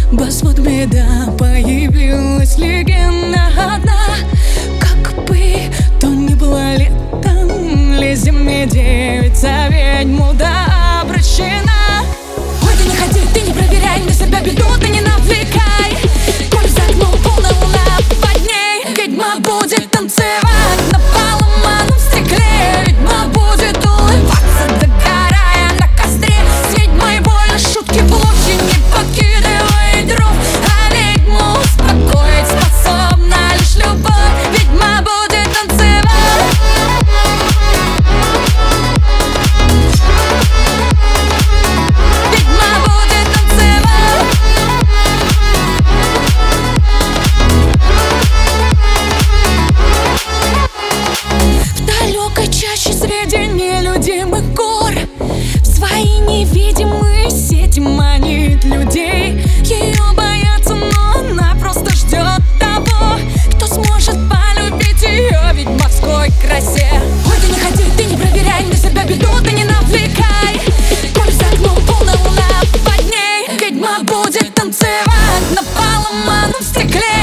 Вот беда, появилась легенда одна. Как бы то ни было летом, ли зимней девица ведьму да обращена. Ой, ты не ходи, ты не проверяй, на себя беду ты не навлекай. Коль за окном полная луна, под ней ведьма будет танцевать на поломанном стекле. Ведьма будет улыбаться, догорая на костре. С ведьмой больно шутки в лучи, не покидывай дров. А ведьму успокоить способна лишь любовь. Ведьма будет танцевать. Ведьма будет танцевать. В далекой чаще среди нелюдимых гор в свои невидимые сети манит людей. Ее боятся, но она просто ждет того, кто сможет полюбить ее в ведьмовской красе. Ой, ты не ходи, ты не проверяй, на себя беду ты не навлекай. Коль за окном полная луна, под ней ведьма будет танцевать на поломанном стекле.